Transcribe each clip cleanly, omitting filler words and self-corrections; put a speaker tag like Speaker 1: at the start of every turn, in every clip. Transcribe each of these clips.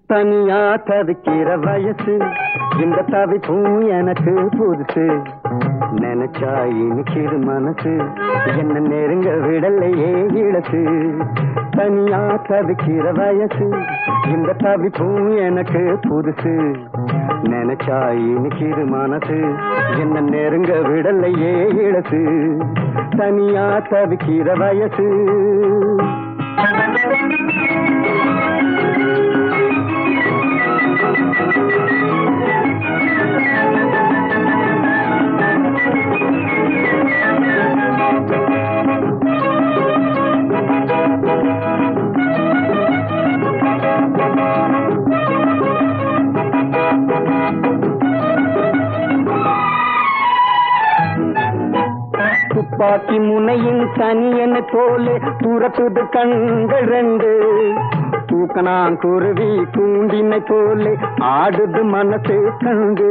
Speaker 1: தனியா தவிக்கிற வயசு இந்த தவிப்பும் எனக்கு புதுசு. நினைச்சா இனிக்கிது மனசு என்ன நெருங்க விடலையே இழசு. தனியா தவிக்கிற வயசு இந்த தவிப்பும் எனக்கு புதுசு. நினைச்சா இனிக்கிது மனசு என்ன நெருங்க விடலையே இழசு. தனியா தவிக்கிற வயசு. துப்பாக்கி முனையின் தனியன போலே துரத்துது கண்கள் ரெண்டு. தூக்கணாங்குருவி கூண்டினை போலே ஆடுது மனசு கண்டு.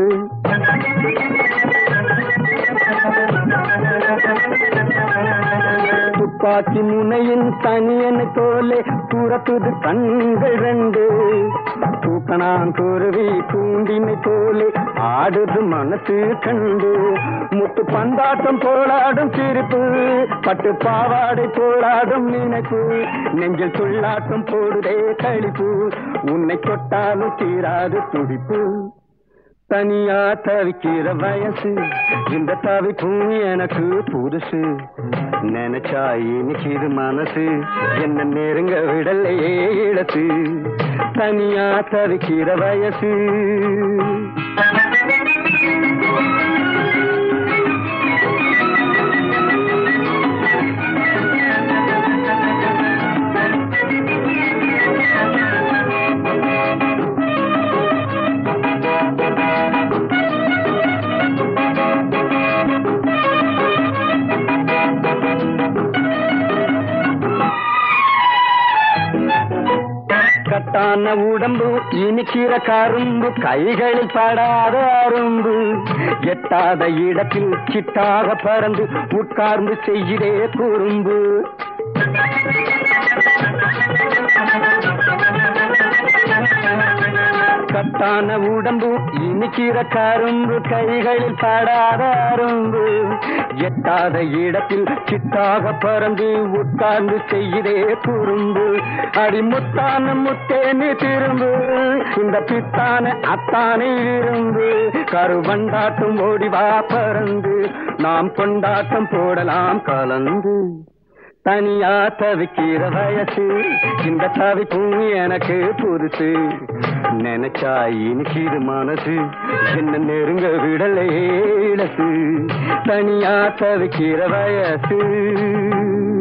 Speaker 1: துப்பாக்கி முனையின் தனியன போலே துரத்துது கண்கள் ரெண்டு. தூக்கணாங்குருவி கூண்டினை போலே ஆடுது மனசு கண்டு. முத்து பந்தாட்டம் போலாடும் சிரிப்பு பட்டு பாவாடை போலாடும் நினைப்பு. நெஞ்சில் துள்ளாட்டம் போடுதே களிப்பு உன்னை தொட்டாலும் தீராது துடிப்பு. தனியா தவிக்கிற வயசு இந்த தவிப்பும் எனக்கு புதுசு. நினைச்சா இனிக்கிது மனசு என்ன நெருங்க விடலையே இழசு. தனியா தவிக்கிற வயசு. கட்டான உடம்பு இனிக்கிற கரும்பு கைகளில் படாத அரும்பு. எட்டாத இடத்தில் சிட்டாக பறந்து உட்கார்ந்து செய்கிறே குறும்பு. கட்டான உடம்பு இனிக்கிற கரும்பு கைகளில் படாத அரும்பு. எட்டாத இடத்தில் சிட்டாக பறந்து உட்கார்ந்து செய்கிறே குறும்பு. அடிமுத்தான முத்தேனி திரும்பு இந்த பித்தான அத்தானை விரும்பு. கருவண்டாட்டம் ஓடிவா பறந்து நாம் கொண்டாட்டம் போடலாம் கலந்து. தனியா தவிக்கிற வயசு இந்த தவிப்பும் எனக்கு புதுசு. நினைச்சா இனிக்கிது மனசு என்ன நெருங்க விடலையே இழசு. தனியா தவிக்கிற வயசு.